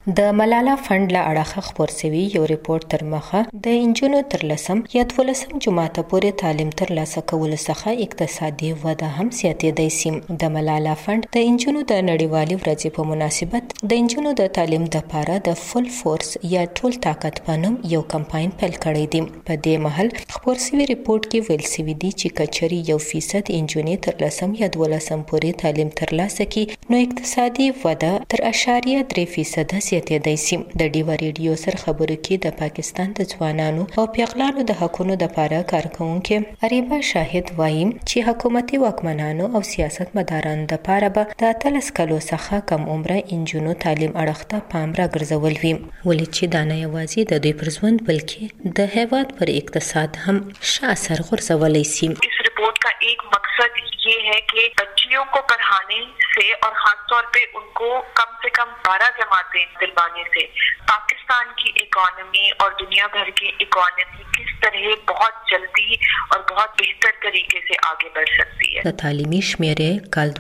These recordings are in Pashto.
د ملالا فند له اړخه خپور شوی یو ریپورت تر مخه د انجونو تر لسم یا 12 جماعت پورې تعلیم تر لاسه کول څخه اقتصادي وده هم زیاتېدای شي. د ملالا فند د انجونو د نړیوالې ورځې په مناسبت د انجونو د تعلیم لپاره د فل فورس یا ټول طاقت په نوم یو کمپاین پیل کړی دی. په دې مهال خپور شوی ریپورت کې ویل شوی دی چې کچري 1% انجونې تر لسم یا 12 پورې تعلیم تر لاسه کړي نو اقتصادي وده تر 3% زیاتېدای شي. د ډیوا ریډیو سره خبرو کې د پاکستان د ځوانانو او پیغلانو د حقونو لپاره کارکونکو اریبا شاهد وایي چې حکومتي واکمنانو او سیاست مدارانو لپاره به د 13 کلو څخه کم عمره انجونو تعلیم اړخته پام راګرځول وي ولې چې دا نه یوازې د دوی پر ژوند بلکې د هیواد پر اقتصاد هم ښه اثر غورځولی شي. इस रिपोर्ट का एक मकसद ये है कि बच्चियों को पढ़ाने से और खासतौर पे उनको कम से कम 12 जमातें दिलवाने से पाकिस्तान की इकोनॉमी और दुनिया भर की इकोनॉमी किस तरह बहुत जल्दी और बहुत बेहतर तरीके से आगे बढ़ सकती है. د تعلیمي شمیرې کال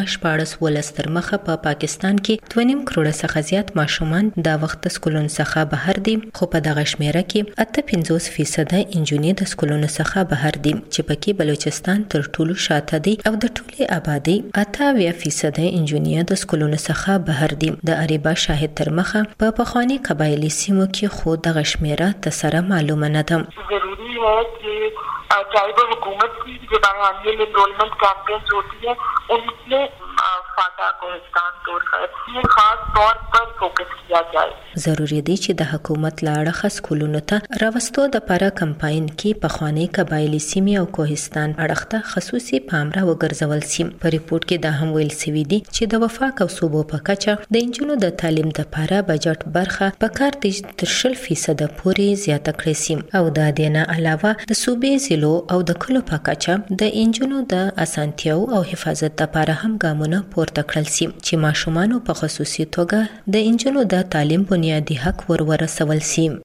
2014 تر مخه په پاکستان کې 2.5 کروڑه څخه زیات ماشومان د وخت سکولونو څخه بهر دي خو په دغه شمیره کې 58% انجونې د سکولونو څخه بهر دي چې پکې بلوچستان تر ټولو شاته دی او د ټولې آبادی 28% انجونې د سکولونو څخه بهر دي. د اریبا شاهد تر مخه په پخوانی قبایلی سیمو کې خو دغه شمیره تسره معلومه نه ده. ضروری है कि चाहे वो हुकूमत की जो बाहरी एनरोलमेंट कैंपेन्स होती है उनमें फाटा कोहिस्तान तोड़ खास तौर पर फोकस किया जाए. ضروری دی چې د حکومت له اړخه سکولونو ته راوستو د لپاره کمپاین کې پخوانی قبایلی سیمې او کوهستان اړخ ته خصوصي پام را وګرځول شي. په ریپورت کې دا هم ویل شوی دی چې د وفاق او صوبو په کچه د انجونو د تعلیم لپاره بجټ برخه په کار د 30% پورې زیاته کړې شي او د دې نه علاوه د صوبې ضلعو او د کلو په کچه د انجونو د اسانتیاو او حفاظت لپاره هم ګامونه پورته کړل شي چې ماشومان په خصوصي توګه د انجونو د تعلیم بنیادی حق ورسول شي.